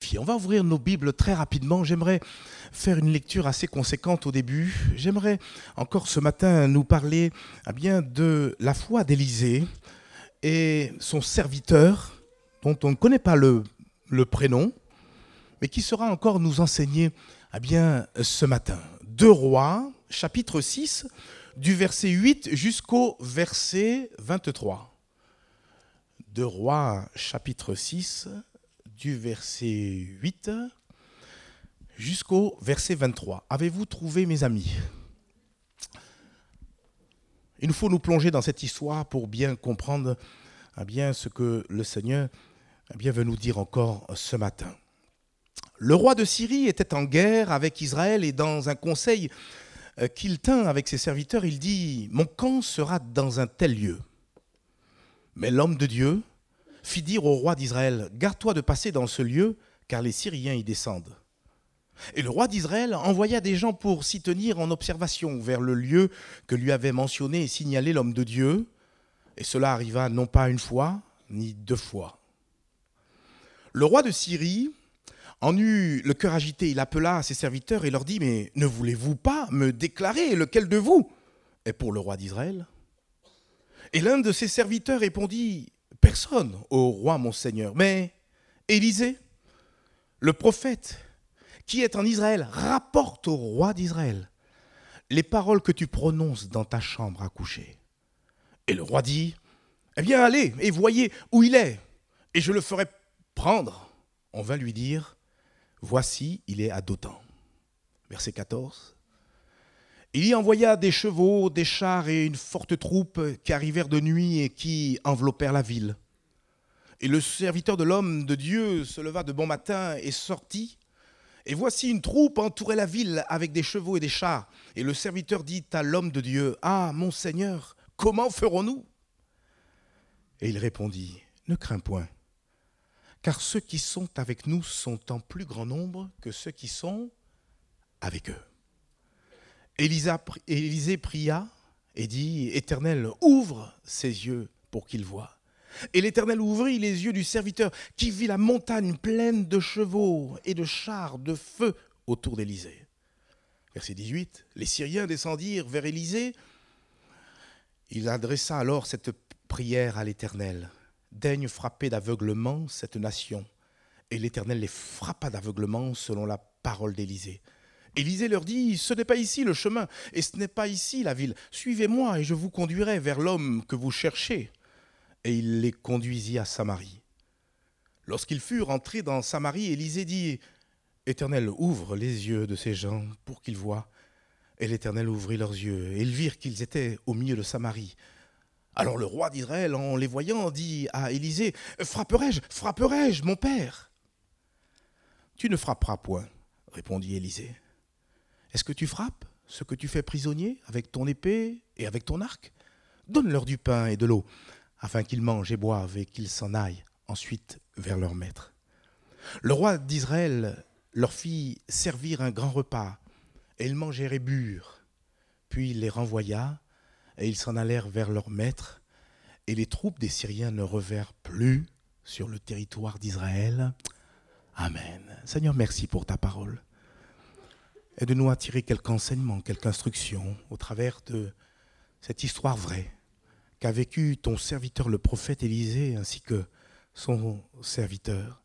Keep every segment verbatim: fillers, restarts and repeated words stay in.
magnifié. On va ouvrir nos Bibles très rapidement. J'aimerais faire une lecture assez conséquente au début. J'aimerais encore ce matin nous parler eh bien, de la foi d'Élisée et son serviteur, dont on ne connaît pas le, le prénom, mais qui sera encore nous enseigner eh bien, ce matin. Deux Rois, chapitre six, du verset huit jusqu'au verset vingt-trois. Deux Rois, chapitre six, du verset huit jusqu'au verset vingt-trois. Avez-vous trouvé, mes amis? Il nous faut nous plonger dans cette histoire pour bien comprendre eh bien, ce que le Seigneur eh bien, veut nous dire encore ce matin. Le roi de Syrie était en guerre avec Israël et dans un conseil qu'il tint avec ses serviteurs, il dit « Mon camp sera dans un tel lieu ». Mais l'homme de Dieu fit dire au roi d'Israël « Garde-toi de passer dans ce lieu, car les Syriens y descendent ». Et le roi d'Israël envoya des gens pour s'y tenir en observation vers le lieu que lui avait mentionné et signalé l'homme de Dieu. Et cela arriva non pas une fois, ni deux fois. Le roi de Syrie en eut le cœur agité. Il appela ses serviteurs et leur dit « Mais ne voulez-vous pas me déclarer lequel de vous est pour le roi d'Israël ?» Et l'un de ses serviteurs répondit « Personne, ô roi mon seigneur, mais Élisée, le prophète, qui est en Israël, rapporte au roi d'Israël les paroles que tu prononces dans ta chambre à coucher. » Et le roi dit « Eh bien, allez et voyez où il est, et je le ferai prendre. » On vint lui dire « Voici, il est à Dothan. » Verset quatorze. Il y envoya des chevaux, des chars et une forte troupe qui arrivèrent de nuit et qui enveloppèrent la ville. Et le serviteur de l'homme de Dieu se leva de bon matin et sortit. Et voici une troupe entourait la ville avec des chevaux et des chars. Et le serviteur dit à l'homme de Dieu, « Ah, mon Seigneur, comment ferons-nous » Et il répondit, « Ne crains point, car ceux qui sont avec nous sont en plus grand nombre que ceux qui sont avec eux. » Élisée pria et dit, « Éternel, ouvre ses yeux pour qu'il voie. » Et l'Éternel ouvrit les yeux du serviteur qui vit la montagne pleine de chevaux et de chars de feu autour d'Élisée. Verset dix-huit, les Syriens descendirent vers Élisée. Il adressa alors cette prière à l'Éternel. « Daigne frapper d'aveuglement cette nation. » Et l'Éternel les frappa d'aveuglement selon la parole d'Élisée. Élisée leur dit, « Ce n'est pas ici le chemin, et ce n'est pas ici la ville. Suivez-moi, et je vous conduirai vers l'homme que vous cherchez. » Et il les conduisit à Samarie. Lorsqu'ils furent entrés dans Samarie, Élisée dit, « Éternel, ouvre les yeux de ces gens pour qu'ils voient. » Et l'Éternel ouvrit leurs yeux, et ils virent qu'ils étaient au milieu de Samarie. Alors le roi d'Israël, en les voyant, dit à Élisée, « Frapperai-je, frapperai-je, mon père ?» « Tu ne frapperas point, répondit Élisée. « Est-ce que tu frappes ce que tu fais prisonnier avec ton épée et avec ton arc? Donne-leur du pain et de l'eau, afin qu'ils mangent et boivent et qu'ils s'en aillent ensuite vers leur maître. » Le roi d'Israël leur fit servir un grand repas, et ils mangèrent et burent. Puis il les renvoya, et ils s'en allèrent vers leur maître, et les troupes des Syriens ne revinrent plus sur le territoire d'Israël. Amen. Seigneur, merci pour ta parole. Aide-nous à tirer quelque enseignement, quelque instruction au travers de cette histoire vraie qu'a vécu ton serviteur le prophète Élisée ainsi que son serviteur.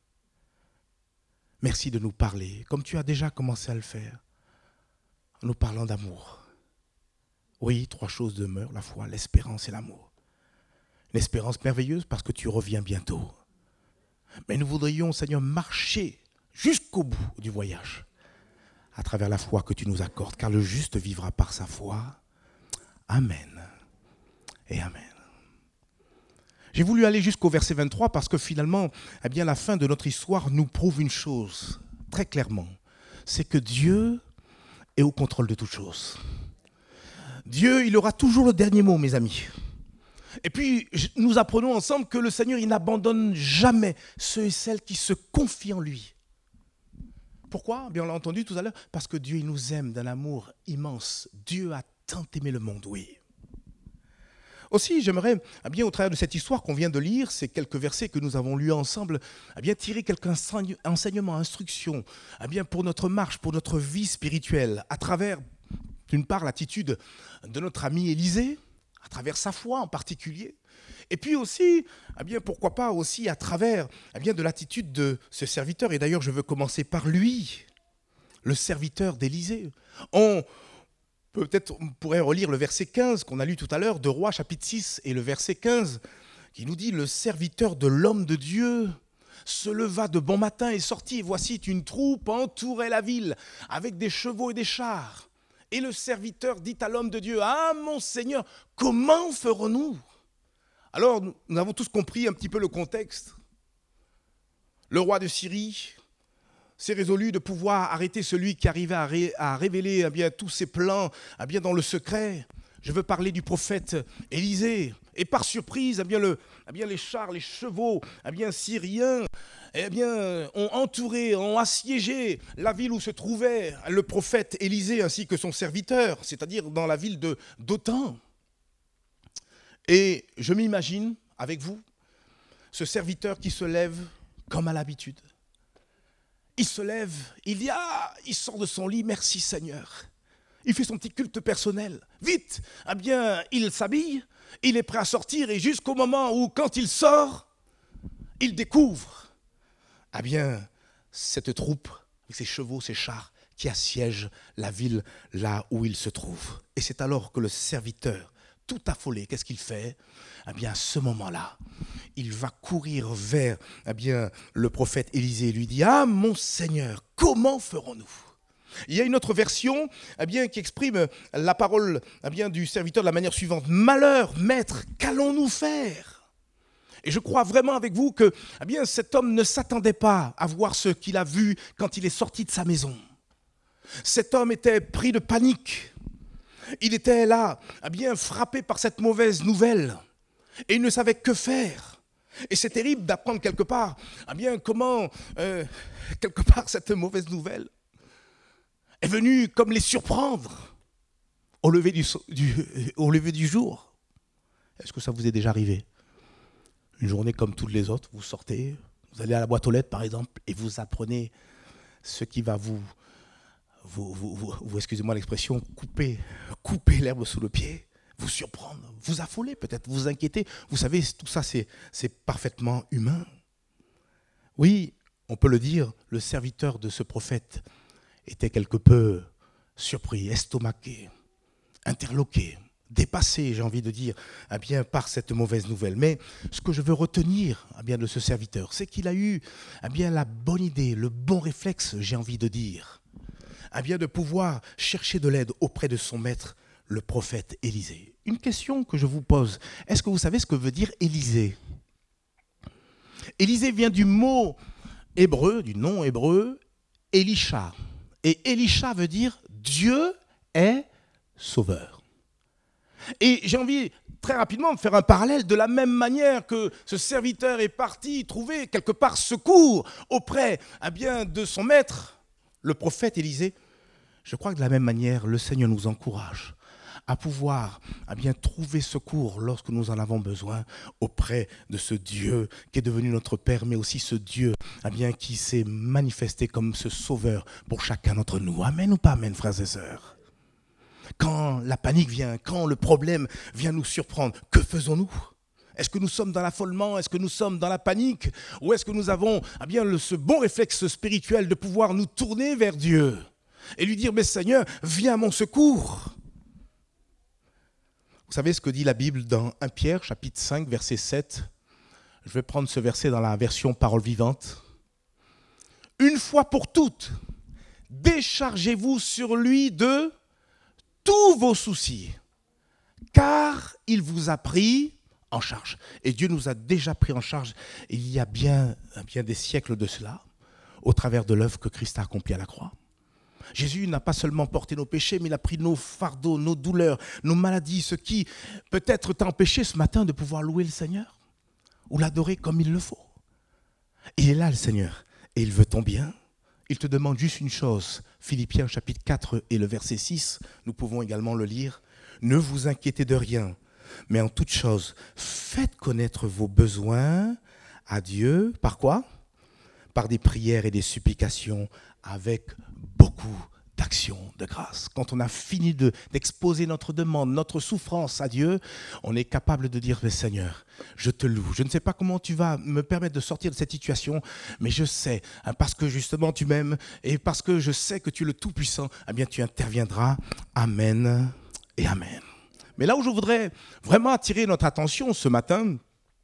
Merci de nous parler, comme tu as déjà commencé à le faire, en nous parlant d'amour. Oui, trois choses demeurent, la foi, l'espérance et l'amour. L'espérance merveilleuse parce que tu reviens bientôt. Mais nous voudrions, Seigneur, marcher jusqu'au bout du voyage, à travers la foi que tu nous accordes, car le juste vivra par sa foi. Amen et amen. J'ai voulu aller jusqu'au verset vingt-trois parce que finalement, eh bien, la fin de notre histoire nous prouve une chose très clairement, c'est que Dieu est au contrôle de toutes choses. Dieu, il aura toujours le dernier mot, mes amis. Et puis, nous apprenons ensemble que le Seigneur, il n'abandonne jamais ceux et celles qui se confient en lui. Pourquoi ? Bien, on l'a entendu tout à l'heure. Parce que Dieu, il nous aime d'un amour immense. Dieu a tant aimé le monde, oui. Aussi, j'aimerais, eh bien, au travers de cette histoire qu'on vient de lire, ces quelques versets que nous avons lus ensemble, eh bien, tirer quelques enseignements, instructions, eh bien, pour notre marche, pour notre vie spirituelle, à travers, d'une part, l'attitude de notre ami Élisée, à travers sa foi en particulier, et puis aussi, eh bien, pourquoi pas aussi à travers eh bien, de l'attitude de ce serviteur, et d'ailleurs je veux commencer par lui, le serviteur d'Élisée. On peut-être on pourrait relire le verset quinze qu'on a lu tout à l'heure, de Rois chapitre six, et le verset quinze, qui nous dit « Le serviteur de l'homme de Dieu se leva de bon matin et sortit, et voici une troupe entourait la ville, avec des chevaux et des chars. Et le serviteur dit à l'homme de Dieu, « Ah, mon Seigneur, comment ferons-nous » Alors, nous avons tous compris un petit peu le contexte. Le roi de Syrie s'est résolu de pouvoir arrêter celui qui arrivait à, ré, à révéler eh bien, tous ses plans eh bien, dans le secret. Je veux parler du prophète Élisée. Et par surprise, eh bien, le, eh bien, les chars, les chevaux eh bien, syriens eh bien, ont entouré, ont assiégé la ville où se trouvait le prophète Élisée ainsi que son serviteur, c'est-à-dire dans la ville de Dothan. Et je m'imagine, avec vous, ce serviteur qui se lève comme à l'habitude. Il se lève, il dit « Ah !» Il sort de son lit, « Merci Seigneur !» Il fait son petit culte personnel. Vite, eh bien, il s'habille, il est prêt à sortir et jusqu'au moment où, quand il sort, il découvre, eh bien, cette troupe, avec ses chevaux, ses chars, qui assiègent la ville là où il se trouve. Et c'est alors que le serviteur, tout affolé, qu'est-ce qu'il fait ? Eh bien, à ce moment-là, il va courir vers eh bien, le prophète Élisée et lui dit « Ah, mon Seigneur, comment ferons-nous » Il y a une autre version eh bien, qui exprime la parole eh bien, du serviteur de la manière suivante « Malheur, maître, qu'allons-nous faire ?» Et je crois vraiment avec vous que eh bien, cet homme ne s'attendait pas à voir ce qu'il a vu quand il est sorti de sa maison. Cet homme était pris de panique. Il était là, eh bien, frappé par cette mauvaise nouvelle. Et il ne savait que faire. Et c'est terrible d'apprendre quelque part, eh bien, comment, euh, quelque part, cette mauvaise nouvelle est venue comme les surprendre au lever du, du, au lever du jour. Est-ce que ça vous est déjà arrivé ? Une journée comme toutes les autres, vous sortez, vous allez à la boîte aux lettres, par exemple, et vous apprenez ce qui va vous... Vous, vous, vous, vous, excusez-moi l'expression, couper, couper l'herbe sous le pied, vous surprendre, vous affoler peut-être, vous inquiéter. Vous savez, tout ça, c'est, c'est parfaitement humain. Oui, on peut le dire, le serviteur de ce prophète était quelque peu surpris, estomaqué, interloqué, dépassé, j'ai envie de dire, eh bien, par cette mauvaise nouvelle. Mais ce que je veux retenir eh bien, de ce serviteur, c'est qu'il a eu eh bien, la bonne idée, le bon réflexe, j'ai envie de dire, eh bien, de pouvoir chercher de l'aide auprès de son maître, le prophète Élisée. Une question que je vous pose, est-ce que vous savez ce que veut dire Élisée ? Élisée vient du mot hébreu, du nom hébreu, Elisha. Et Elisha veut dire Dieu est sauveur. Et j'ai envie très rapidement de faire un parallèle de la même manière que ce serviteur est parti trouver quelque part secours auprès eh bien, de son maître, le prophète Élisée. Je crois que de la même manière, le Seigneur nous encourage à pouvoir à bien trouver secours lorsque nous en avons besoin auprès de ce Dieu qui est devenu notre Père, mais aussi ce Dieu à bien, qui s'est manifesté comme ce sauveur pour chacun d'entre nous. Amen ou pas amen, frères et sœurs ? Quand la panique vient, quand le problème vient nous surprendre, que faisons-nous ? Est-ce que nous sommes dans l'affolement ? Est-ce que nous sommes dans la panique ? Ou est-ce que nous avons eh bien, le, ce bon réflexe spirituel de pouvoir nous tourner vers Dieu et lui dire, mais Seigneur, viens à mon secours. Vous savez ce que dit la Bible dans Première Pierre, chapitre cinq, verset sept. Je vais prendre ce verset dans la version parole vivante. Une fois pour toutes, déchargez-vous sur lui de tous vos soucis, car il vous a pris en charge. Et Dieu nous a déjà pris en charge il y a bien, bien des siècles de cela, au travers de l'œuvre que Christ a accomplie à la croix. Jésus n'a pas seulement porté nos péchés, mais il a pris nos fardeaux, nos douleurs, nos maladies, ce qui peut-être t'a empêché ce matin de pouvoir louer le Seigneur ou l'adorer comme il le faut. Il est là, le Seigneur, et il veut ton bien. Il te demande juste une chose. Philippiens chapitre quatre et le verset six, nous pouvons également le lire. Ne vous inquiétez de rien, mais en toute chose, faites connaître vos besoins à Dieu. Par quoi? Par des prières et des supplications avec beaucoup d'action de grâce. Quand on a fini de, d'exposer notre demande, notre souffrance à Dieu, on est capable de dire, mais Seigneur, je te loue. Je ne sais pas comment tu vas me permettre de sortir de cette situation, mais je sais, hein, parce que justement tu m'aimes et parce que je sais que tu es le Tout-Puissant, eh bien tu interviendras. Amen et Amen. Mais là où je voudrais vraiment attirer notre attention ce matin,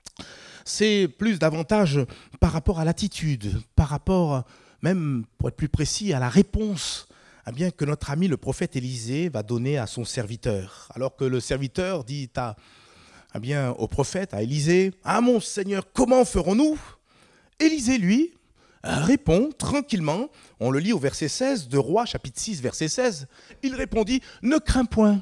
c'est plus davantage par rapport à l'attitude, par rapport même, pour être plus précis, à la réponse eh bien, que notre ami le prophète Élisée va donner à son serviteur. Alors que le serviteur dit à, eh bien, au prophète, à Élisée, « Ah mon Seigneur, comment ferons-nous » Élisée, lui, répond tranquillement, on le lit au verset seize de Rois, chapitre six, verset seize, il répondit, « Ne crains point,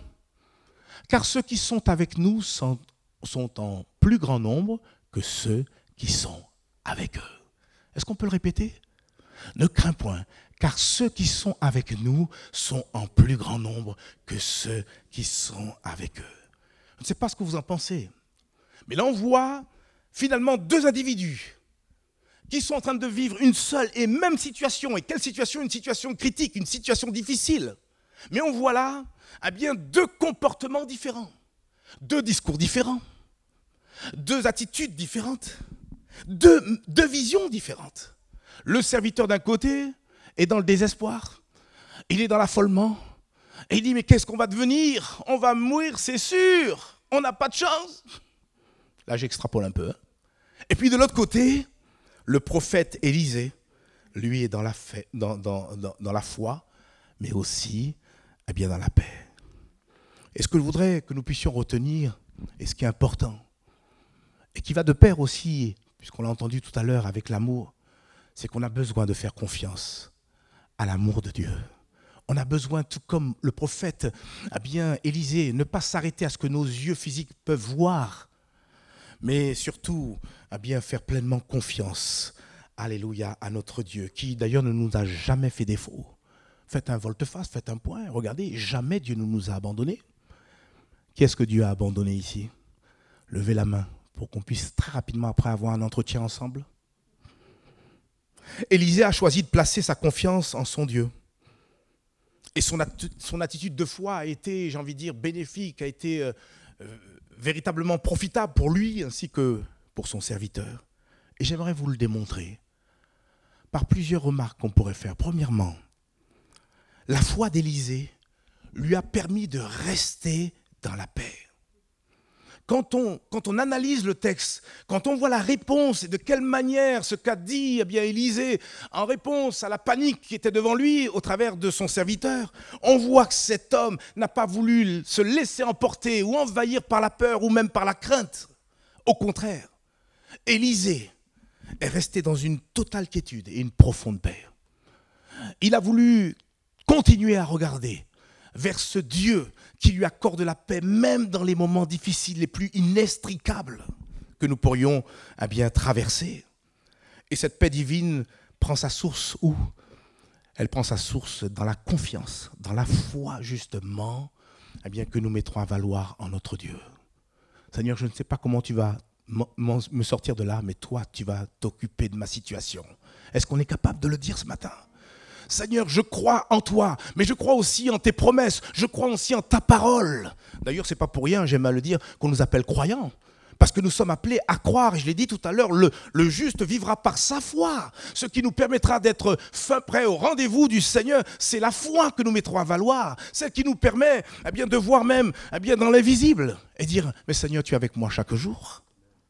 car ceux qui sont avec nous sont, sont en plus grand nombre que ceux qui sont avec eux. » Est-ce qu'on peut le répéter? Ne crains point, car ceux qui sont avec nous sont en plus grand nombre que ceux qui sont avec eux. Je ne sais pas ce que vous en pensez, mais là on voit finalement deux individus qui sont en train de vivre une seule et même situation. Et quelle situation? Une situation critique, une situation difficile. Mais on voit là eh bien, deux comportements différents, deux discours différents, deux attitudes différentes, deux, deux visions différentes. Le serviteur d'un côté est dans le désespoir, il est dans l'affolement, et il dit, mais qu'est-ce qu'on va devenir? On va mourir, c'est sûr, on n'a pas de chance. Là, j'extrapole un peu. Hein. Et puis de l'autre côté, le prophète Élisée, lui, est dans la, fait, dans, dans, dans, dans la foi, mais aussi eh bien, dans la paix. Et ce que je voudrais que nous puissions retenir, et ce qui est important, et qui va de pair aussi, puisqu'on l'a entendu tout à l'heure avec l'amour, c'est qu'on a besoin de faire confiance à l'amour de Dieu. On a besoin, tout comme le prophète a bien Élisée, ne pas s'arrêter à ce que nos yeux physiques peuvent voir, mais surtout à bien faire pleinement confiance, alléluia, à notre Dieu, qui d'ailleurs ne nous a jamais fait défaut. Faites un volte-face, faites un point, regardez, jamais Dieu ne nous a abandonnés. Qui est-ce que Dieu a abandonné ici? Levez la main pour qu'on puisse très rapidement après avoir un entretien ensemble. Élisée a choisi de placer sa confiance en son Dieu. Et son, atti- son attitude de foi a été, j'ai envie de dire, bénéfique, a été euh, euh, véritablement profitable pour lui ainsi que pour son serviteur. Et j'aimerais vous le démontrer par plusieurs remarques qu'on pourrait faire. Premièrement, la foi d'Élisée lui a permis de rester dans la paix. Quand on, quand on analyse le texte, quand on voit la réponse et de quelle manière ce qu'a dit eh bien, Élisée en réponse à la panique qui était devant lui au travers de son serviteur, on voit que cet homme n'a pas voulu se laisser emporter ou envahir par la peur ou même par la crainte. Au contraire, Élisée est resté dans une totale quiétude et une profonde paix. Il a voulu continuer à regarder vers ce Dieu qui lui accorde la paix, même dans les moments difficiles les plus inextricables que nous pourrions eh bien, traverser. Et cette paix divine prend sa source où? Elle prend sa source dans la confiance, dans la foi justement eh bien, que nous mettrons à valoir en notre Dieu. Seigneur, je ne sais pas comment tu vas me sortir de là, mais toi, tu vas t'occuper de ma situation. Est-ce qu'on est capable de le dire ce matin? Seigneur, je crois en toi, mais je crois aussi en tes promesses, je crois aussi en ta parole. D'ailleurs, ce n'est pas pour rien, j'aime à le dire, qu'on nous appelle croyants, parce que nous sommes appelés à croire. Et je l'ai dit tout à l'heure, le, le juste vivra par sa foi. Ce qui nous permettra d'être fin prêt au rendez-vous du Seigneur, c'est la foi que nous mettrons à valoir, celle qui nous permet eh bien, de voir même eh bien, dans l'invisible et dire, mais Seigneur, tu es avec moi chaque jour.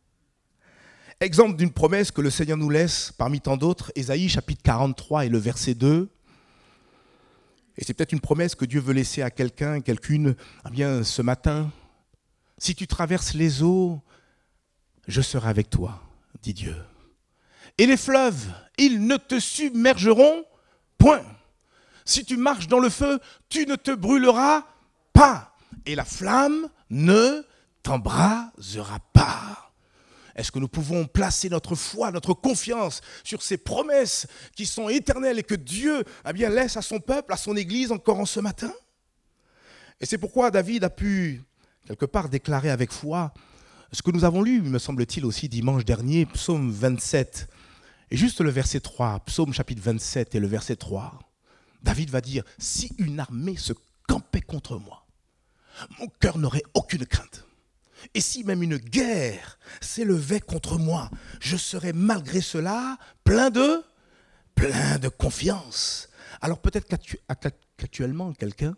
Exemple d'une promesse que le Seigneur nous laisse parmi tant d'autres, Ésaïe chapitre quarante-trois et le verset deux. Et c'est peut-être une promesse que Dieu veut laisser à quelqu'un, quelqu'une, eh bien, ce matin. Si tu traverses les eaux, je serai avec toi, dit Dieu. Et les fleuves, ils ne te submergeront point. Si tu marches dans le feu, tu ne te brûleras pas. Et la flamme ne t'embrasera pas. Est-ce que nous pouvons placer notre foi, notre confiance sur ces promesses qui sont éternelles et que Dieu eh bien, laisse à son peuple, à son Église encore en ce matin? Et c'est pourquoi David a pu quelque part déclarer avec foi ce que nous avons lu, me semble-t-il aussi dimanche dernier, psaume vingt-sept, et juste le verset trois, psaume chapitre vingt-sept et le verset trois. David va dire, si une armée se campait contre moi, mon cœur n'aurait aucune crainte. Et si même une guerre s'élevait contre moi, je serais malgré cela plein de, plein de confiance. Alors peut-être qu'actu- qu'actuellement, quelqu'un,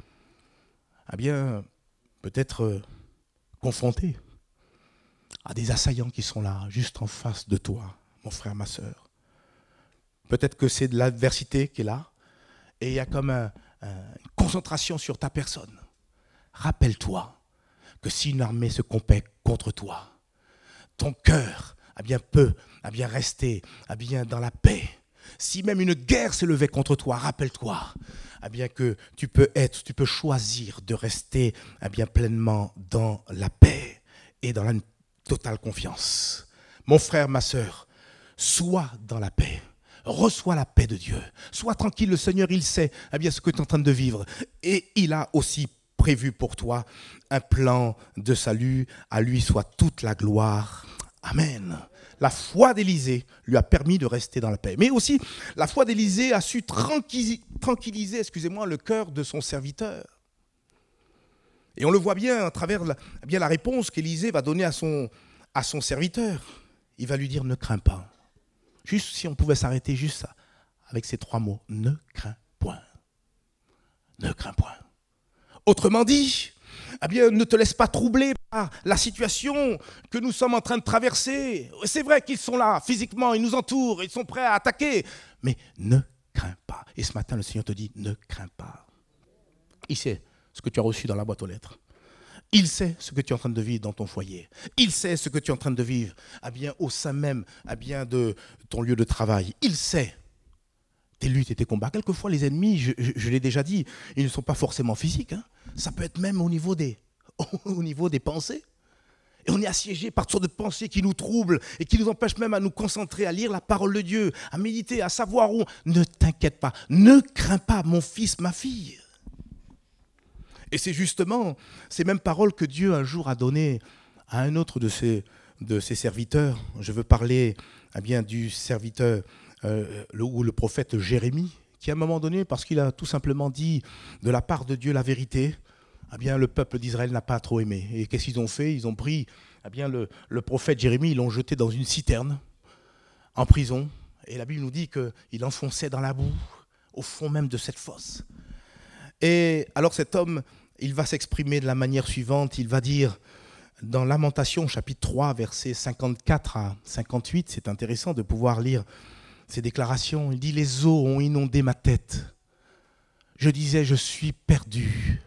eh bien, peut-être euh, confronté à des assaillants qui sont là, juste en face de toi, mon frère, ma sœur. Peut-être que c'est de l'adversité qui est là, et il y a comme un, un, une concentration sur ta personne. Rappelle-toi que si une armée se compait contre toi, ton cœur a bien peu, a bien resté, a bien dans la paix. Si même une guerre se levait contre toi, rappelle-toi a bien que tu peux être, tu peux choisir de rester a bien pleinement dans la paix et dans la totale confiance. Mon frère, ma sœur, sois dans la paix. Reçois la paix de Dieu. Sois tranquille, le Seigneur, il sait eh bien, ce que tu es en train de vivre. Et il a aussi prévu pour toi un plan de salut. À lui soit toute la gloire. Amen. La foi d'Élisée lui a permis de rester dans la paix. Mais aussi, la foi d'Élisée a su tranquilliser, tranquilliser excusez-moi, le cœur de son serviteur. Et on le voit bien à travers la, eh bien, la réponse qu'Élisée va donner à son, à son serviteur. Il va lui dire, ne crains pas. Juste si on pouvait s'arrêter juste avec ces trois mots. Ne crains point. Ne crains point. Autrement dit, eh bien, ne te laisse pas troubler par la situation que nous sommes en train de traverser. C'est vrai qu'ils sont là, physiquement, ils nous entourent, ils sont prêts à attaquer. Mais ne crains pas. Et ce matin, le Seigneur te dit, ne crains pas. Il sait ce que tu as reçu dans la boîte aux lettres. Il sait ce que tu es en train de vivre dans ton foyer. Il sait ce que tu es en train de vivre eh bien, au sein même eh bien, de ton lieu de travail. Il sait tes luttes et tes combats. Quelquefois, les ennemis, je, je, je l'ai déjà dit, ils ne sont pas forcément physiques. Hein. Ça peut être même au niveau des, au niveau des pensées. Et on est assiégé par toutes sortes de pensées qui nous troublent et qui nous empêchent même à nous concentrer, à lire la parole de Dieu, à méditer, à savoir où. Ne t'inquiète pas, ne crains pas, mon fils, ma fille. Et c'est justement ces mêmes paroles que Dieu un jour a données à un autre de ses, de ses serviteurs. Je veux parler eh bien, du serviteur euh, le, ou le prophète Jérémie, qui à un moment donné, parce qu'il a tout simplement dit de la part de Dieu la vérité, eh bien, le peuple d'Israël n'a pas trop aimé. Et qu'est-ce qu'ils ont fait? Ils ont pris eh bien, le, le prophète Jérémie, ils l'ont jeté dans une citerne, en prison. Et la Bible nous dit qu'il enfonçait dans la boue, au fond même de cette fosse. Et alors cet homme, il va s'exprimer de la manière suivante. Il va dire, dans Lamentation, chapitre trois, versets cinquante-quatre à cinquante-huit, c'est intéressant de pouvoir lire ces déclarations. Il dit, les eaux ont inondé ma tête. Je disais, je suis perdu.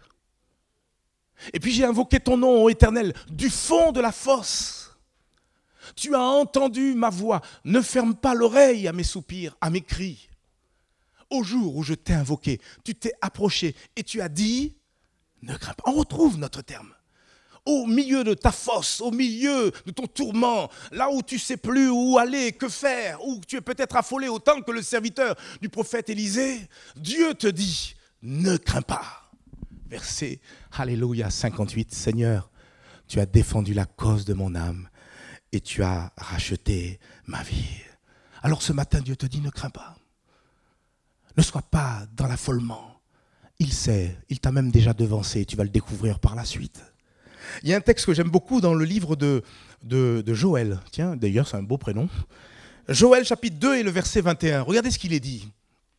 Et puis j'ai invoqué ton nom, ô Éternel, du fond de la fosse. Tu as entendu ma voix. Ne ferme pas l'oreille à mes soupirs, à mes cris. Au jour où je t'ai invoqué, tu t'es approché et tu as dit, ne crains pas. On retrouve notre terme. Au milieu de ta fosse, au milieu de ton tourment, là où tu ne sais plus où aller, que faire, où tu es peut-être affolé autant que le serviteur du prophète Élisée, Dieu te dit, ne crains pas. Verset, Alléluia, cinquante-huit, Seigneur, tu as défendu la cause de mon âme et tu as racheté ma vie. Alors ce matin, Dieu te dit, ne crains pas. Ne sois pas dans l'affolement. Il sait, il t'a même déjà devancé, tu vas le découvrir par la suite. Il y a un texte que j'aime beaucoup dans le livre de, de, de Joël. Tiens, d'ailleurs, c'est un beau prénom. Joël, chapitre deux et le verset vingt et un. Regardez ce qu'il est dit.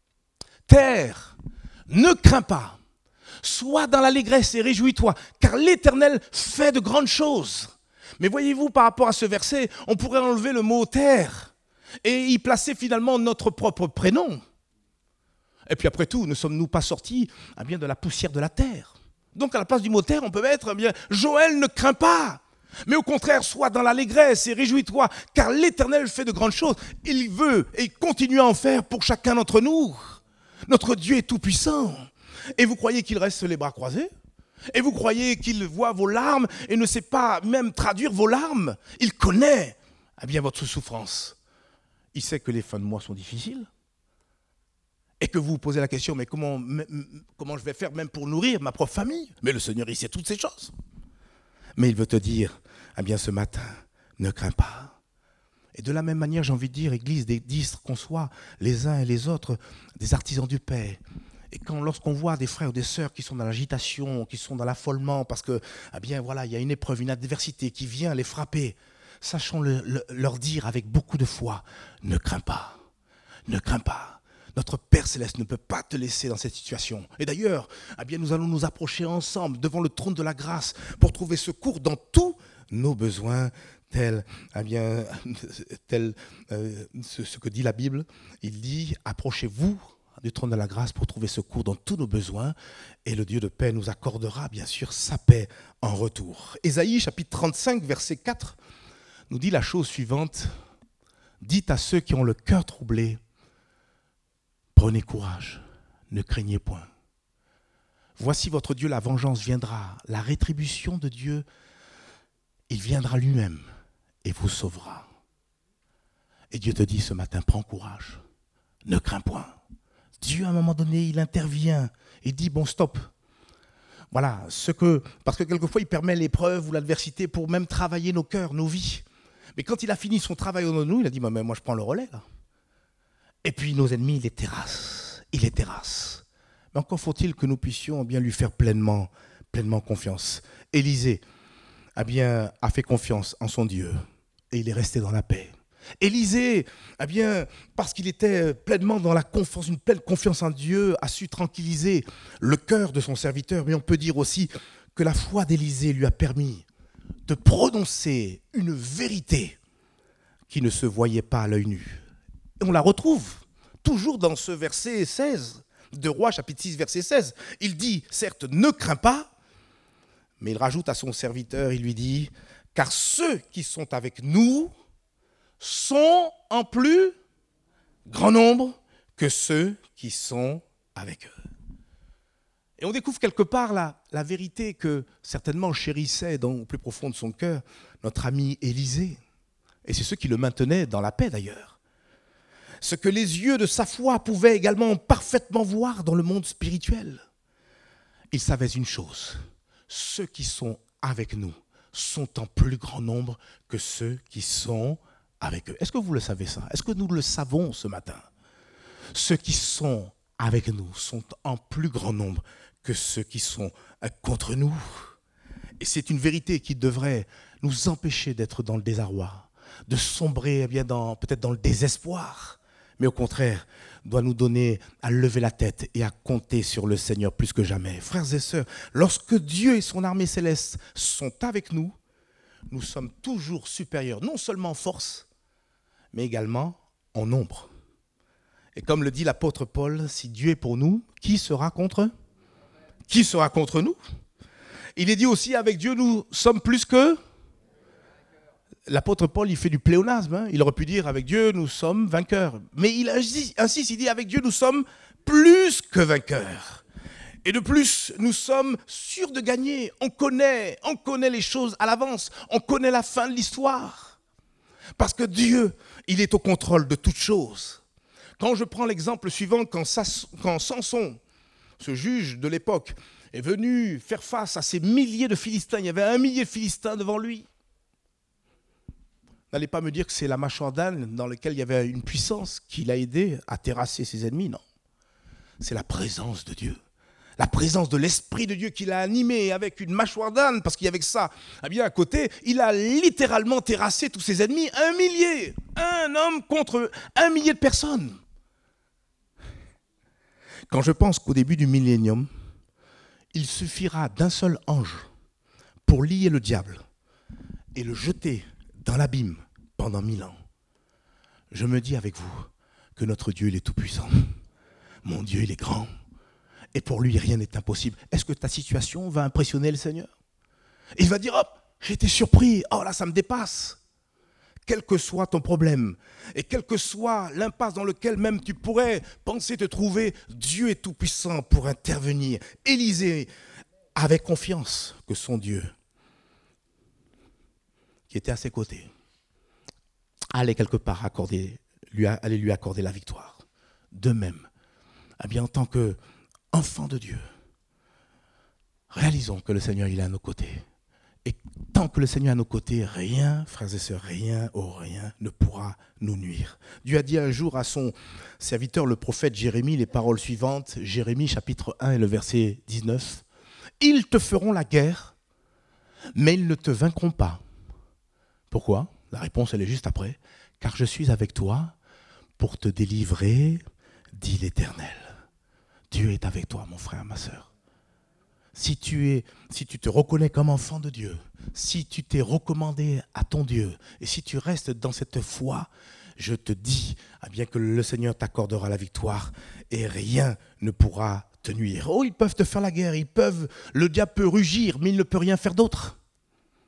Terre, ne crains pas. Sois dans l'allégresse et réjouis-toi, car l'Éternel fait de grandes choses. Mais voyez-vous, par rapport à ce verset, on pourrait enlever le mot terre et y placer finalement notre propre prénom. Et puis après tout, ne sommes-nous pas sortis eh bien, de la poussière de la terre? Donc à la place du mot terre, on peut mettre eh bien, Joël ne crains pas, mais au contraire, sois dans l'allégresse et réjouis-toi, car l'Éternel fait de grandes choses. Il veut et il continue à en faire pour chacun d'entre nous. Notre Dieu est tout-puissant. Et vous croyez qu'il reste les bras croisés? Et vous croyez qu'il voit vos larmes et ne sait pas même traduire vos larmes? Il connaît eh bien, votre souffrance. Il sait que les fins de mois sont difficiles. Et que vous vous posez la question, mais comment, comment je vais faire même pour nourrir ma propre famille? Mais le Seigneur, il sait toutes ces choses. Mais il veut te dire, eh bien ce matin, ne crains pas. Et de la même manière, j'ai envie de dire, Église des dix, qu'on soit les uns et les autres des artisans du paix. Et quand, lorsqu'on voit des frères ou des sœurs qui sont dans l'agitation, qui sont dans l'affolement, parce que, eh bien, voilà, il y a une épreuve, une adversité qui vient les frapper, sachons le, le, leur dire avec beaucoup de foi, ne crains pas, ne crains pas. Notre Père Céleste ne peut pas te laisser dans cette situation. Et d'ailleurs, eh bien, nous allons nous approcher ensemble devant le trône de la grâce pour trouver secours dans tous nos besoins, tel, eh bien, tel euh, ce, ce que dit la Bible. Il dit, approchez-vous du trône de la grâce pour trouver secours dans tous nos besoins, et le Dieu de paix nous accordera bien sûr sa paix en retour. Ésaïe chapitre trente-cinq verset quatre nous dit la chose suivante: dites à ceux qui ont le cœur troublé, prenez courage, ne craignez point. Voici votre Dieu, la vengeance viendra, la rétribution de Dieu, il viendra lui-même et vous sauvera. Et Dieu te dit ce matin, prends courage, ne crains point. Dieu, à un moment donné, il intervient et dit, bon, stop. Voilà, ce que, parce que quelquefois, il permet l'épreuve ou l'adversité pour même travailler nos cœurs, nos vies. Mais quand il a fini son travail en nous, il a dit, bah, moi, je prends le relais, là. Et puis, nos ennemis, il les terrasse. Il les terrasse. Mais encore faut-il que nous puissions bien lui faire pleinement, pleinement confiance. Élisée a bien a fait confiance en son Dieu et il est resté dans la paix. Élisée, eh bien, parce qu'il était pleinement dans la confiance, une pleine confiance en Dieu, a su tranquilliser le cœur de son serviteur. Mais on peut dire aussi que la foi d'Élisée lui a permis de prononcer une vérité qui ne se voyait pas à l'œil nu. Et on la retrouve toujours dans ce verset seize de Rois, chapitre six, verset seize. Il dit, certes, ne crains pas, mais il rajoute à son serviteur, il lui dit, car ceux qui sont avec nous sont en plus grand nombre que ceux qui sont avec eux. Et on découvre quelque part la, la vérité que certainement chérissait dans, au plus profond de son cœur notre ami Élisée. Et c'est ce qui le maintenait dans la paix d'ailleurs. Ce que les yeux de sa foi pouvaient également parfaitement voir dans le monde spirituel. Il savait une chose, ceux qui sont avec nous sont en plus grand nombre que ceux qui sont avec eux. Est-ce que vous le savez ça? Est-ce que nous le savons ce matin? Ceux qui sont avec nous sont en plus grand nombre que ceux qui sont contre nous. Et c'est une vérité qui devrait nous empêcher d'être dans le désarroi, de sombrer eh bien, dans, peut-être dans le désespoir, mais au contraire, doit nous donner à lever la tête et à compter sur le Seigneur plus que jamais. Frères et sœurs, lorsque Dieu et son armée céleste sont avec nous, nous sommes toujours supérieurs, non seulement en force, mais également en nombre. Et comme le dit l'apôtre Paul, si Dieu est pour nous, qui sera contre? Qui sera contre nous? Il est dit aussi, avec Dieu, nous sommes plus que... L'apôtre Paul, il fait du pléonasme. Hein. Il aurait pu dire, avec Dieu, nous sommes vainqueurs. Mais il insiste, il dit, avec Dieu, nous sommes plus que vainqueurs. Et de plus, nous sommes sûrs de gagner. On connaît, on connaît les choses à l'avance. On connaît la fin de l'histoire. Parce que Dieu, il est au contrôle de toutes choses. Quand je prends l'exemple suivant, quand, Sas, quand Samson, ce juge de l'époque, est venu faire face à ces milliers de Philistins, il y avait un millier de Philistins devant lui. N'allez pas me dire que c'est la mâchoire d'âne dans laquelle il y avait une puissance qui l'a aidé à terrasser ses ennemis, non. C'est la présence de Dieu. La présence de l'Esprit de Dieu qui l'a animé avec une mâchoire d'âne, parce qu'il y avait que ça. Eh bien, à côté, il a littéralement terrassé tous ses ennemis, un millier. Un homme contre un millier de personnes. Quand je pense qu'au début du millénium, il suffira d'un seul ange pour lier le diable et le jeter dans l'abîme pendant mille ans. Je me dis avec vous que notre Dieu, il est tout-puissant. Mon Dieu, il est grand. Et pour lui, rien n'est impossible. Est-ce que ta situation va impressionner le Seigneur? Il va dire, hop, j'ai été surpris. Oh là, ça me dépasse. Quel que soit ton problème, et quelle que soit l'impasse dans laquelle même tu pourrais penser te trouver, Dieu est tout-puissant pour intervenir. Élisée avait confiance que son Dieu, qui était à ses côtés, allait quelque part accorder, lui, allait lui accorder la victoire. De même, eh bien, en tant qu'enfant de Dieu, réalisons que le Seigneur il est à nos côtés Et tant que le Seigneur est à nos côtés, rien, frères et sœurs, rien, oh rien, ne pourra nous nuire. Dieu a dit un jour à son serviteur, le prophète Jérémie, les paroles suivantes, Jérémie chapitre un et le verset dix-neuf. « Ils te feront la guerre, mais ils ne te vaincront pas. » Pourquoi ? La réponse, elle est juste après. « Car je suis avec toi pour te délivrer, dit l'Éternel. » Dieu est avec toi, mon frère, ma sœur. Si tu es, si tu te reconnais comme enfant de Dieu, si tu t'es recommandé à ton Dieu, et si tu restes dans cette foi, je te dis eh bien que le Seigneur t'accordera la victoire et rien ne pourra te nuire. Oh, ils peuvent te faire la guerre, ils peuvent, le diable peut rugir, mais il ne peut rien faire d'autre. Pourquoi ?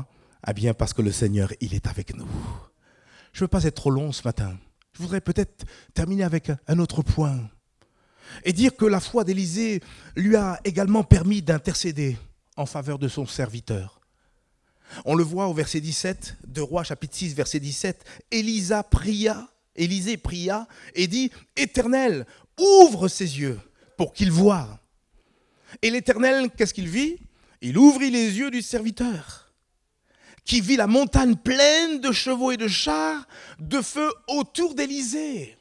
Eh bien parce que le Seigneur, il est avec nous. Je ne veux pas être trop long ce matin. Je voudrais peut-être terminer avec un autre point. Et dire que la foi d'Élisée lui a également permis d'intercéder en faveur de son serviteur. On le voit au verset dix-sept, de Rois chapitre six, verset dix-sept. Élisa pria, Élisée pria et dit « Éternel, ouvre ses yeux pour qu'il voie. » Et l'Éternel, qu'est-ce qu'il vit ? Il ouvrit les yeux du serviteur, qui vit la montagne pleine de chevaux et de chars, de feu autour d'Élisée.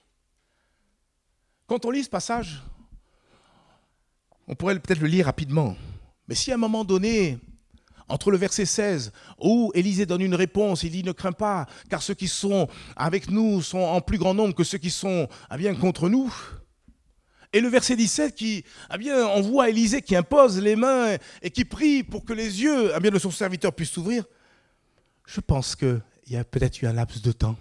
Quand on lit ce passage, on pourrait peut-être le lire rapidement. Mais si à un moment donné, entre le verset seize, où Élisée donne une réponse, il dit « Ne crains pas, car ceux qui sont avec nous sont en plus grand nombre que ceux qui sont eh bien, contre nous. » Et le verset dix-sept, qui, eh bien, on voit Élisée qui impose les mains et qui prie pour que les yeux eh bien, de son serviteur puissent s'ouvrir. Je pense qu'il y a peut-être eu un laps de temps.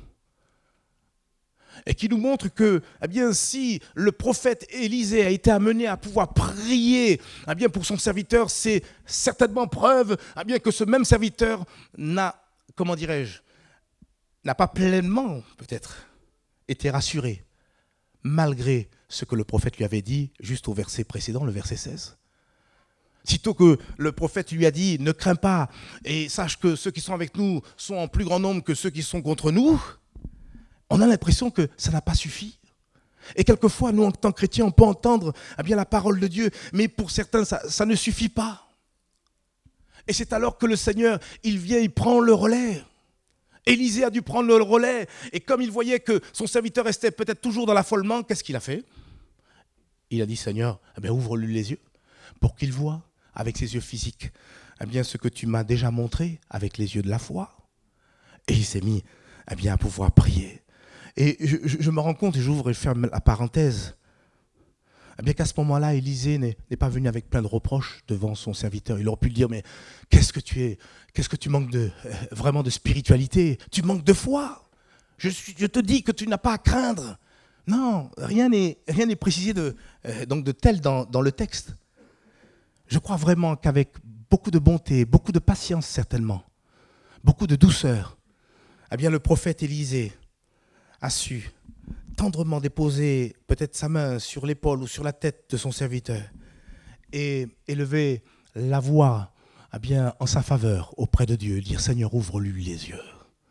Et qui nous montre que, eh bien, si le prophète Élisée a été amené à pouvoir prier eh bien, pour son serviteur, c'est certainement preuve eh bien, que ce même serviteur n'a, comment dirais-je, n'a pas pleinement, peut-être, été rassuré, malgré ce que le prophète lui avait dit, juste au verset précédent, le verset seize. Sitôt que le prophète lui a dit « Ne crains pas et sache que ceux qui sont avec nous sont en plus grand nombre que ceux qui sont contre nous », on a l'impression que ça n'a pas suffi. Et quelquefois, nous, en tant que chrétiens, on peut entendre eh bien, la parole de Dieu, mais pour certains, ça, ça ne suffit pas. Et c'est alors que le Seigneur, il vient, il prend le relais. Élisée a dû prendre le relais. Et comme il voyait que son serviteur restait peut-être toujours dans l'affolement, qu'est-ce qu'il a fait ? Il a dit, Seigneur, eh bien, ouvre-lui les yeux pour qu'il voie avec ses yeux physiques eh bien, ce que tu m'as déjà montré avec les yeux de la foi. Et il s'est mis eh bien, à pouvoir prier. Et je, je, je me rends compte, et j'ouvre et je ferme la parenthèse, eh bien qu'à ce moment-là, Élisée n'est, n'est pas venu avec plein de reproches devant son serviteur. Il aurait pu lui dire, mais qu'est-ce que tu es, qu'est-ce que tu manques de, euh, vraiment de spiritualité ? Tu manques de foi. Je, suis, je te dis que tu n'as pas à craindre. Non, rien n'est, rien n'est précisé de, euh, donc de tel dans, dans le texte. Je crois vraiment qu'avec beaucoup de bonté, beaucoup de patience certainement, beaucoup de douceur, eh bien le prophète Élisée a su tendrement déposer peut-être sa main sur l'épaule ou sur la tête de son serviteur et élever la voix eh bien, en sa faveur auprès de Dieu, dire « Seigneur, ouvre-lui les yeux ».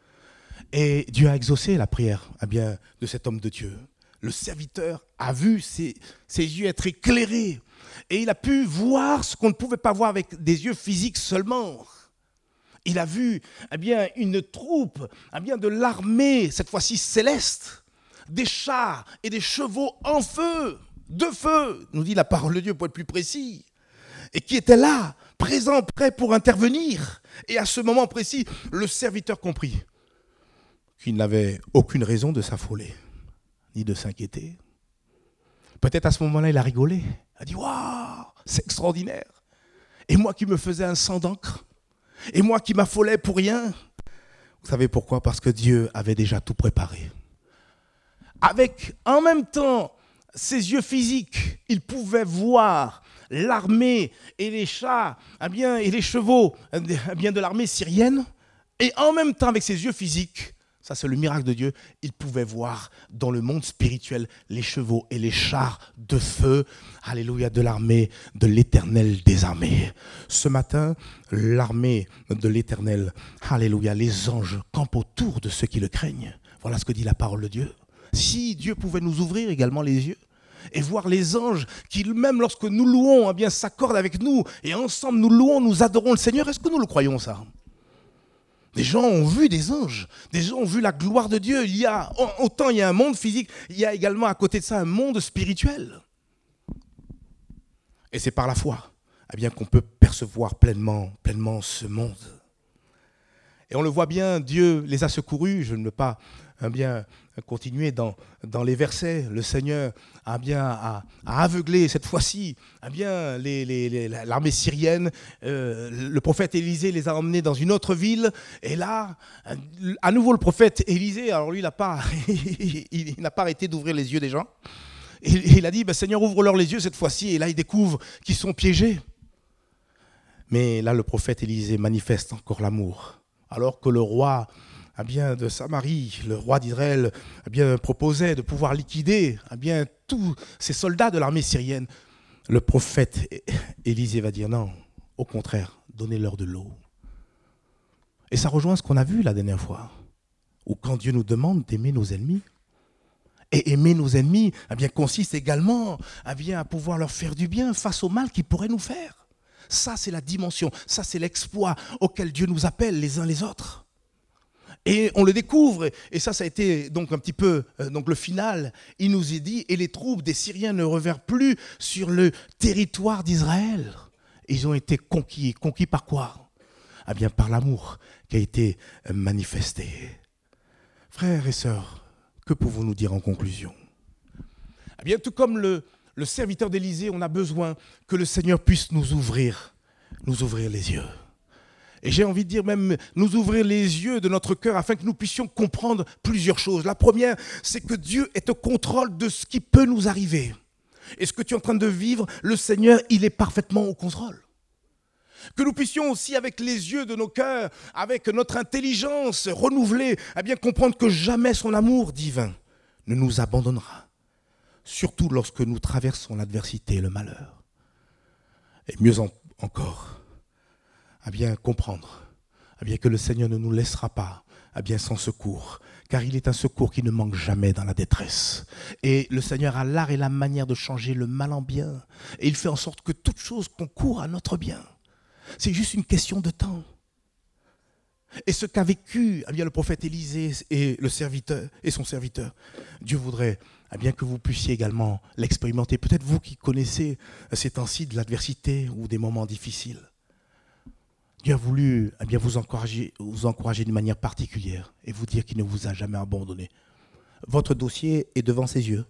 Et Dieu a exaucé la prière eh bien, de cet homme de Dieu. Le serviteur a vu ses, ses yeux être éclairés et il a pu voir ce qu'on ne pouvait pas voir avec des yeux physiques seulement. Il a vu eh bien, une troupe eh bien, de l'armée, cette fois-ci céleste, des chars et des chevaux en feu, de feu, nous dit la parole de Dieu pour être plus précis, et qui étaient là, présents, prêts pour intervenir. Et à ce moment précis, le serviteur comprit qu'il n'avait aucune raison de s'affoler, ni de s'inquiéter. Peut-être à ce moment-là, il a rigolé. Il a dit « Waouh, c'est extraordinaire ! Et moi qui me faisais un sang d'encre, et moi qui m'affolais pour rien. » Vous savez pourquoi ? Parce que Dieu avait déjà tout préparé. Avec, en même temps, ses yeux physiques, il pouvait voir l'armée et les chars eh bien, et les chevaux eh bien, de l'armée syrienne. Et en même temps, avec ses yeux physiques, ça c'est le miracle de Dieu, il pouvait voir dans le monde spirituel les chevaux et les chars de feu, alléluia, de l'armée de l'Éternel des armées. Ce matin, l'armée de l'Éternel, alléluia, les anges campent autour de ceux qui le craignent. Voilà ce que dit la parole de Dieu. Si Dieu pouvait nous ouvrir également les yeux et voir les anges qui, même lorsque nous louons, eh bien, s'accordent avec nous et ensemble nous louons, nous adorons le Seigneur. Est-ce que nous le croyons ça ? Des gens ont vu des anges, des gens ont vu la gloire de Dieu. Il y a, autant il y a un monde physique, il y a également à côté de ça un monde spirituel. Et c'est par la foi eh bien, qu'on peut percevoir pleinement, pleinement ce monde. Et on le voit bien, Dieu les a secourus. Je ne veux pas eh bien, continuer dans, dans les versets. Le Seigneur a, bien, a, a aveuglé cette fois-ci eh bien, les, les, les, l'armée syrienne. Euh, le prophète Élisée les a emmenés dans une autre ville. Et là, à nouveau le prophète Élisée, alors lui, il n'a pas, il n'a pas arrêté d'ouvrir les yeux des gens. Et il a dit, ben, Seigneur, ouvre-leur les yeux cette fois-ci. Et là, il découvre qu'ils sont piégés. Mais là, le prophète Élisée manifeste encore l'amour. Alors que le roi eh bien, de Samarie, le roi d'Israël, eh bien, proposait de pouvoir liquider eh bien, tous ces soldats de l'armée syrienne, le prophète Élisée va dire non, au contraire, donnez-leur de l'eau. Et ça rejoint ce qu'on a vu la dernière fois, où quand Dieu nous demande d'aimer nos ennemis, et aimer nos ennemis eh bien, consiste également eh bien, à pouvoir leur faire du bien face au mal qu'ils pourraient nous faire. Ça, c'est la dimension, ça, c'est l'exploit auquel Dieu nous appelle les uns les autres. Et on le découvre, et ça, ça a été donc un petit peu euh, donc le final. Il nous est dit, et les troupes des Syriens ne revinrent plus sur le territoire d'Israël. Ils ont été conquis. Conquis par quoi ? Eh bien, par l'amour qui a été manifesté. Frères et sœurs, que pouvons-nous dire en conclusion ? Eh bien, tout comme le... Le serviteur d'Élisée, on a besoin que le Seigneur puisse nous ouvrir, nous ouvrir les yeux. Et j'ai envie de dire même nous ouvrir les yeux de notre cœur afin que nous puissions comprendre plusieurs choses. La première, c'est que Dieu est au contrôle de ce qui peut nous arriver. Et ce que tu es en train de vivre, le Seigneur, il est parfaitement au contrôle. Que nous puissions aussi, avec les yeux de nos cœurs, avec notre intelligence renouvelée, eh bien comprendre que jamais son amour divin ne nous abandonnera. Surtout lorsque nous traversons l'adversité et le malheur. Et mieux en, encore, à bien comprendre à bien que le Seigneur ne nous laissera pas à bien sans secours, car il est un secours qui ne manque jamais dans la détresse. Et le Seigneur a l'art et la manière de changer le mal en bien. Et il fait en sorte que toute chose concourt à notre bien. C'est juste une question de temps. Et ce qu'a vécu eh bien, le prophète Élisée et, le serviteur, et son serviteur, Dieu voudrait eh bien, que vous puissiez également l'expérimenter. Peut-être vous qui connaissez ces temps-ci de l'adversité ou des moments difficiles. Dieu a voulu eh bien, vous encourager, vous encourager d'une manière particulière et vous dire qu'il ne vous a jamais abandonné. Votre dossier est devant ses yeux.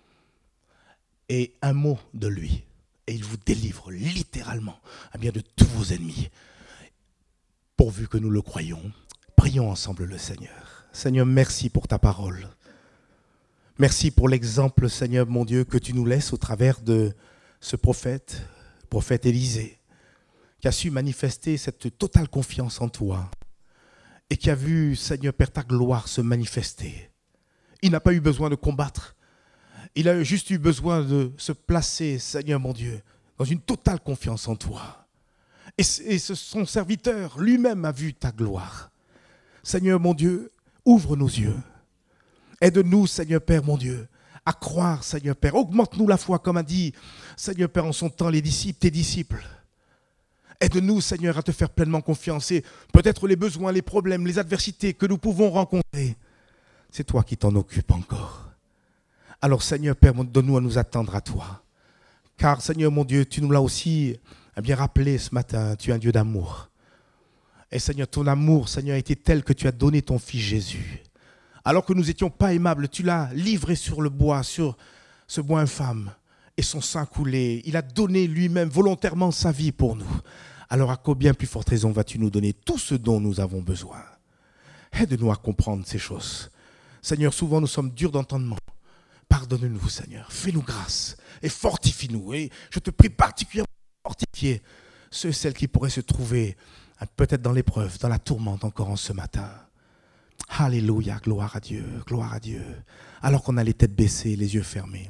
Et un mot de lui, et il vous délivre littéralement eh bien, de tous vos ennemis. Pourvu que nous le croyons, prions ensemble le Seigneur. Seigneur, merci pour ta parole. Merci pour l'exemple, Seigneur, mon Dieu, que tu nous laisses au travers de ce prophète, prophète Élisée, qui a su manifester cette totale confiance en toi et qui a vu, Seigneur Père, ta gloire se manifester. Il n'a pas eu besoin de combattre. Il a juste eu besoin de se placer, Seigneur mon Dieu, dans une totale confiance en toi. Et son serviteur lui-même a vu ta gloire. Seigneur mon Dieu, ouvre nos yeux. Aide-nous, Seigneur Père mon Dieu, à croire, Seigneur Père. Augmente-nous la foi, comme a dit, Seigneur Père, en son temps, les disciples, tes disciples. Aide-nous, Seigneur, à te faire pleinement confiance. Et peut-être les besoins, les problèmes, les adversités que nous pouvons rencontrer, c'est toi qui t'en occupes encore. Alors, Seigneur Père, donne-nous à nous attendre à toi. Car, Seigneur mon Dieu, tu nous l'as aussi eh bien rappelé ce matin, tu es un Dieu d'amour. Et Seigneur, ton amour, Seigneur, a été tel que tu as donné ton Fils Jésus. Alors que nous n'étions pas aimables, tu l'as livré sur le bois, sur ce bois infâme, et son sang coulé. Il a donné lui-même volontairement sa vie pour nous. Alors à combien plus forte raison vas-tu nous donner tout ce dont nous avons besoin? Aide-nous à comprendre ces choses. Seigneur, souvent nous sommes durs d'entendement. Pardonne-nous, Seigneur. Fais-nous grâce et fortifie-nous. Et je te prie particulièrement de fortifier ceux et celles qui pourraient se trouver peut-être dans l'épreuve, dans la tourmente encore en ce matin. Alléluia, gloire à Dieu, gloire à Dieu. Alors qu'on a les têtes baissées, les yeux fermés.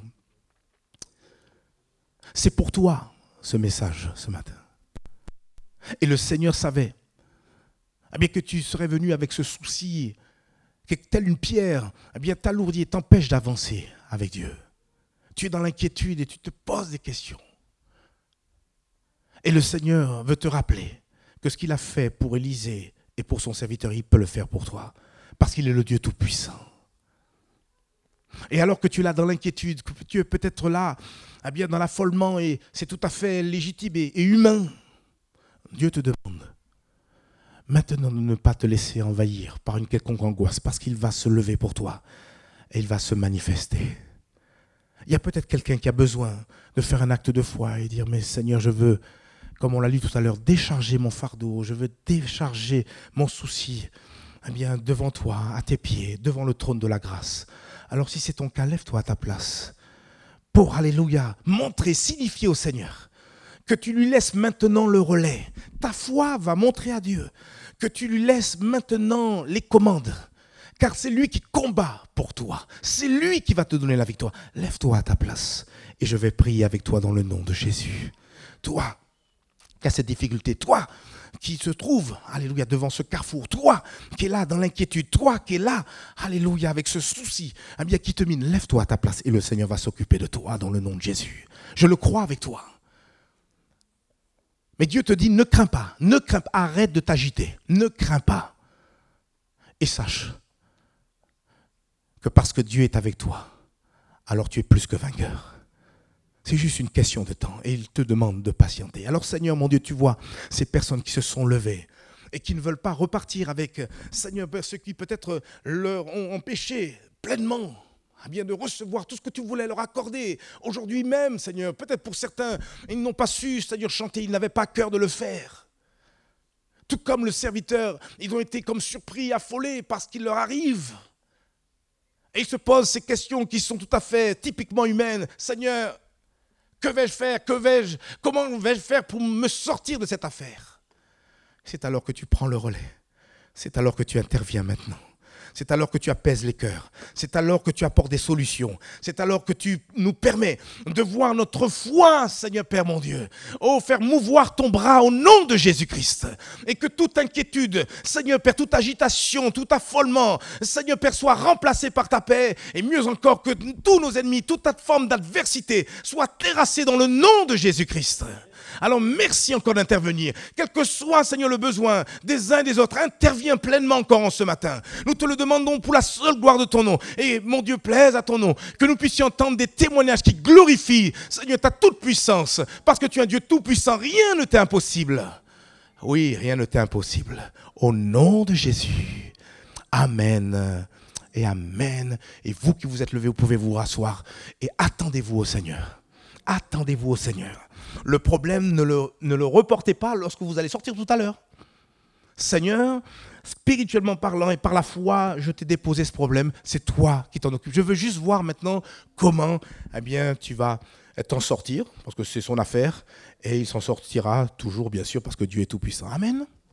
C'est pour toi ce message ce matin. Et le Seigneur savait eh bien, que tu serais venu avec ce souci, que telle une pierre eh bien, t'alourdit et t'empêche d'avancer avec Dieu. tu es dans l'inquiétude et tu te poses des questions. Et le Seigneur veut te rappeler que ce qu'il a fait pour Élisée et pour son serviteur, il peut le faire pour toi. Parce qu'il est le Dieu Tout-Puissant. Et alors que tu es là dans l'inquiétude, que tu es peut-être là, eh bien dans l'affolement, et c'est tout à fait légitime et, et humain, Dieu te demande maintenant de ne pas te laisser envahir par une quelconque angoisse, parce qu'il va se lever pour toi et il va se manifester. Il y a peut-être quelqu'un qui a besoin de faire un acte de foi et dire, mais Seigneur, je veux, comme on l'a lu tout à l'heure, décharger mon fardeau, je veux décharger mon souci, eh bien, devant toi, à tes pieds, devant le trône de la grâce. Alors si c'est ton cas, lève-toi à ta place pour, alléluia, montrer, signifier au Seigneur que tu lui laisses maintenant le relais. Ta foi va montrer à Dieu que tu lui laisses maintenant les commandes. Car c'est lui qui combat pour toi. C'est lui qui va te donner la victoire. Lève-toi à ta place et je vais prier avec toi dans le nom de Jésus. Toi qui as cette difficulté, toi qui se trouve, alléluia, devant ce carrefour, toi qui es là dans l'inquiétude, toi qui es là, alléluia, avec ce souci, eh bien qui te mine, lève-toi à ta place et le Seigneur va s'occuper de toi dans le nom de Jésus. Je le crois avec toi. Mais Dieu te dit, ne crains pas, ne crains pas, arrête de t'agiter, ne crains pas. Et sache que parce que Dieu est avec toi, alors tu es plus que vainqueur. C'est juste une question de temps et il te demande de patienter. Alors Seigneur, mon Dieu, tu vois ces personnes qui se sont levées et qui ne veulent pas repartir avec, Seigneur, ceux qui peut-être leur ont empêché pleinement eh bien, de recevoir tout ce que tu voulais leur accorder. Aujourd'hui même, Seigneur, peut-être pour certains, ils n'ont pas su, Seigneur, chanter, ils n'avaient pas à cœur de le faire. Tout comme le serviteur, ils ont été comme surpris, affolés par ce qui leur arrive. Et ils se posent ces questions qui sont tout à fait typiquement humaines. Seigneur, que vais-je faire? Que vais-je? Comment vais-je faire pour me sortir de cette affaire? C'est alors que tu prends le relais. C'est alors que tu interviens maintenant. C'est alors que tu apaises les cœurs. C'est alors que tu apportes des solutions. C'est alors que tu nous permets de voir notre foi, Seigneur Père mon Dieu. Oh, faire mouvoir ton bras au nom de Jésus-Christ. Et que toute inquiétude, Seigneur Père, toute agitation, tout affolement, Seigneur Père, soit remplacé par ta paix. Et mieux encore, que tous nos ennemis, toute forme d'adversité soit terrassée dans le nom de Jésus-Christ. Alors merci encore d'intervenir. Quel que soit, Seigneur, le besoin des uns et des autres, interviens pleinement encore en ce matin. Nous te le demandons pour la seule gloire de ton nom. Et mon Dieu, plaise à ton nom. Que nous puissions entendre des témoignages qui glorifient, Seigneur, ta toute puissance. Parce que tu es un Dieu tout puissant. Rien ne t'est impossible. Oui, rien ne t'est impossible. Au nom de Jésus. Amen. Et amen. Et vous qui vous êtes levés, vous pouvez vous rasseoir. Et attendez-vous au Seigneur. Attendez-vous au Seigneur. Le problème, ne le, ne le reportez pas lorsque vous allez sortir tout à l'heure. Seigneur, spirituellement parlant et par la foi, je t'ai déposé ce problème. C'est toi qui t'en occupes. Je veux juste voir maintenant comment eh bien, tu vas t'en sortir, parce que c'est son affaire. Et il s'en sortira toujours, bien sûr, parce que Dieu est tout puissant. Amen.